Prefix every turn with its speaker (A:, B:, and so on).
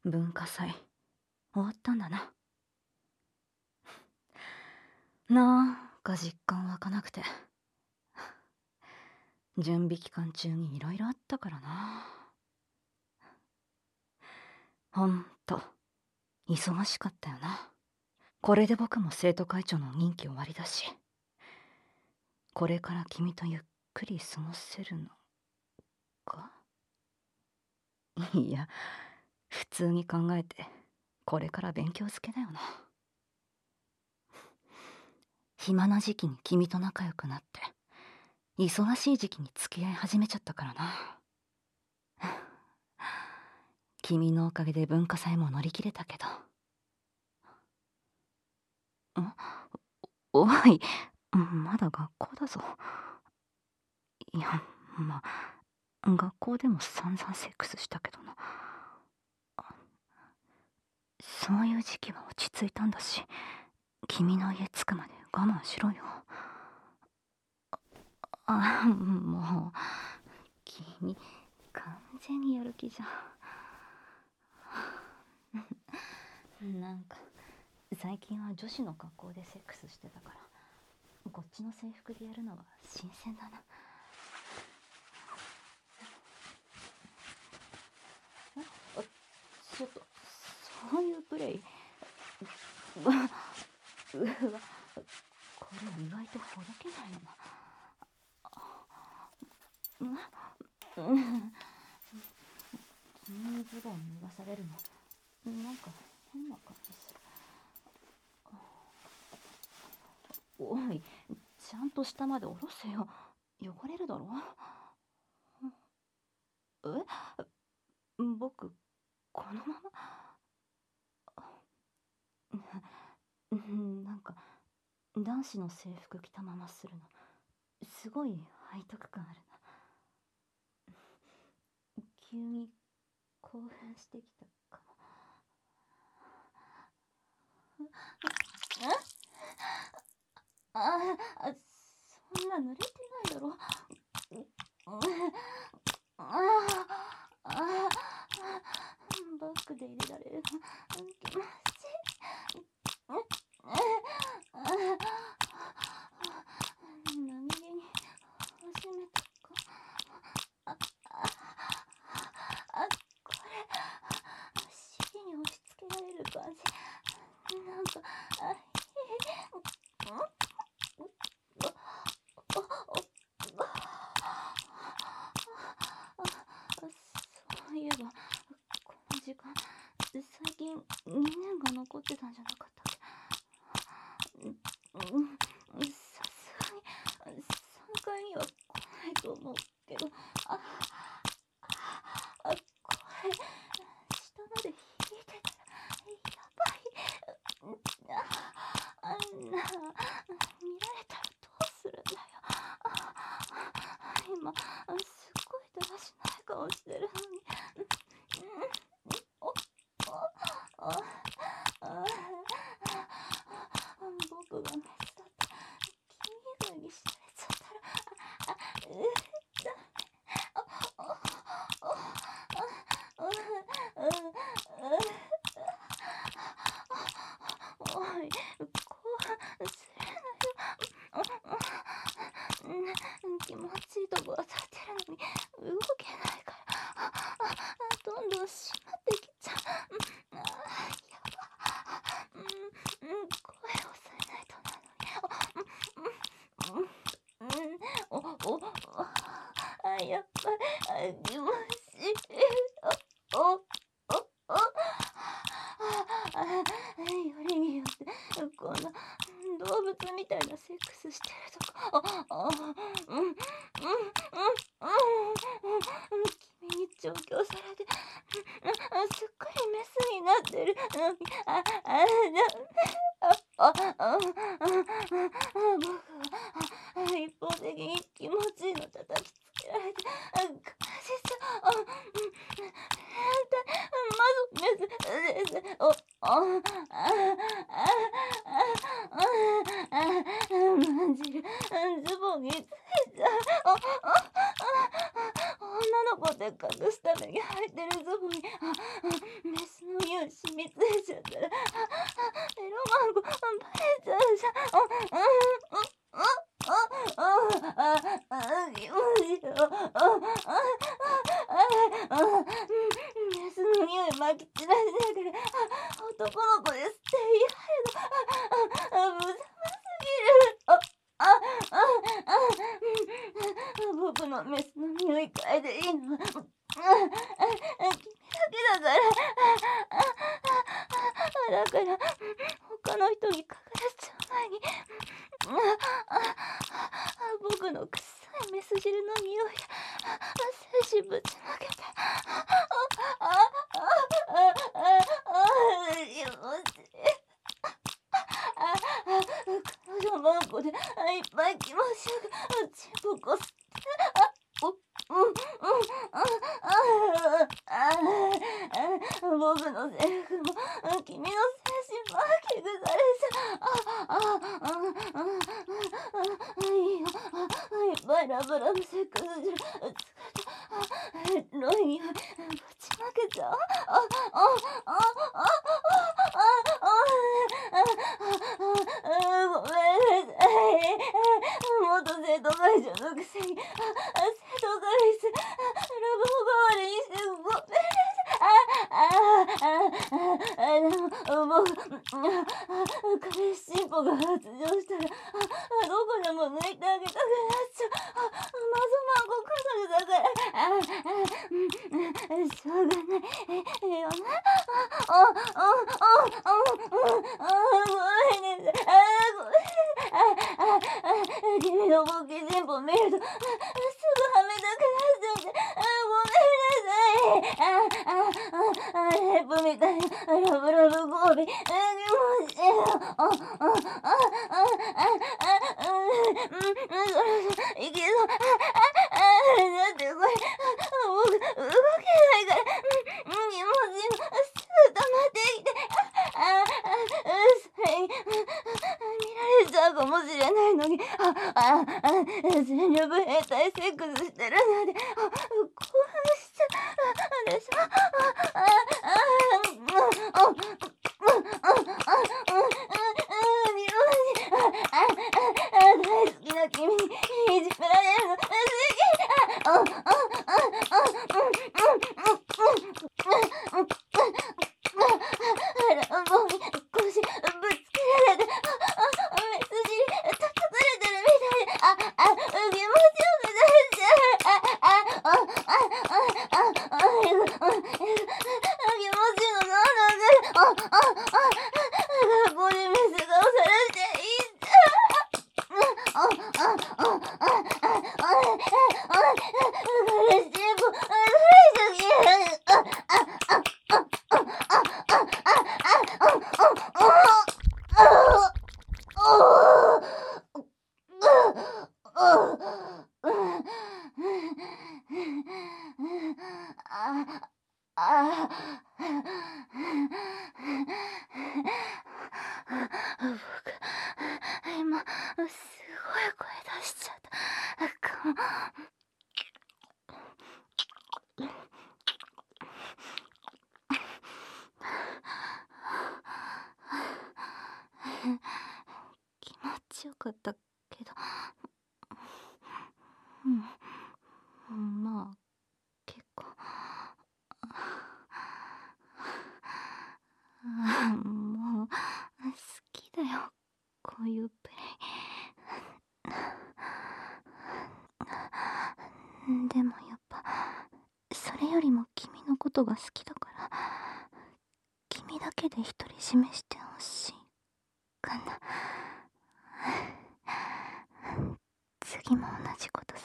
A: 文化祭終わったんだな。なんか実感湧かなくて。準備期間中にいろいろあったからな。ほんと忙しかったよな。これで僕も生徒会長の任期終わりだし、これから君とゆっくり過ごせるのか。いや、普通に考えてこれから勉強漬けだよな。暇な時期に君と仲良くなって、忙しい時期に付き合い始めちゃったからな。君のおかげで文化祭も乗り切れたけど。おい、まだ学校だぞ。いや、まあ、学校でも散々セックスしたけどな。そういう時期は落ち着いたんだし、君の家着くまで我慢しろよ。もう、君、完全にやる気じゃん。なんか、最近は女子の格好でセックスしてたから、こっちの制服でやるのは新鮮だな。ちょっと、そういうプレイ。うわ、これ意外とほどけないな。君にズボン脱がされるの、なんか変な感じする。おい、ちゃんと下まで下ろせよ。汚れるだろ。僕、このままなんか、男子の制服着たままするの、すごい背徳感あるな。急に興奮してきたかも。そんな濡れてないだろ。バックで入れられる。気持ちいい。何気に始めたか。これ尻に押し付けられる感じ。なんかそういえばこの時間、最近2年が残ってたんじゃなかったっけ。さすがに3回には来ないと思うけど、これ下まで引いてたらやばい。見られたらどうするんだよ。今すっごいだらしない顔してるのに。僕がメスだったら君以外に知られちゃったらおい、興奮するなよ。気持ちいいとこ当たってるのに動けないから、どんどん締まってきちゃう。やば。声を抑えないとなのに。やっぱり気持ちいい。よりによってこんな動物みたいなセックスしてるとこ、君に調教されてすっかりメスになってるのに、僕は一方的に気持ちいいの叩きつけられて感じちゃう。まずメス感じる。ズボンについちゃう。女の子って隠すために履いてるズボンにメスのついちゃったらエロマンゴバレちゃうじゃん。気持ちよ。メスの匂いまき散らしながら男の子ですって言い張るの。無様すぎる。僕のメスの匂い嗅いでいいのは君だけだから。だから他の人に嗅がれちゃう前に僕の臭いメス汁の匂い精子ぶちまけて。気持ちいい。彼女マンコでいっぱい気持ちよくチンポこすって。僕のセリフも君の精神マーキングされちゃう。いいよ。いっぱいラブラブセックス汁ロイにぶちまけちゃう。ごめんなさい。元生徒会長のくせに生徒会室ラブホ代わりにしてごめんなさい。でも僕彼氏チンポが発情したらどこでも抜いてあげたくなっちゃう。マゾマンコ彼女だからしょうがないよな。ごめんなさい。君の大きいチンポ見るとすぐはめたくなっちゃってごめんなさい。ヘップみたいなラブラブゴービ気持ちいいよ。いけそう。だってこれ僕動けないから気持ちもすぐ溜まってきてそれに見られちゃうかもしれないのに全力変態セックスしてるなんて興奮しちゃうでしょ。大好きな君にいじめられるの好き。乱暴に腰ぶつけられてメス尻叩かれてるみたいで気持ちよくなっちゃう。気持ちいいのなんだから学校でメス顔されていいんだ。僕今すごい声出しちゃったかも。気持ちよかったけどまあ結構もう好きだよこういうプレイ。でもやっぱそれよりも君のことが好きだから君だけで独り占めしてほしいかな。次も同じこと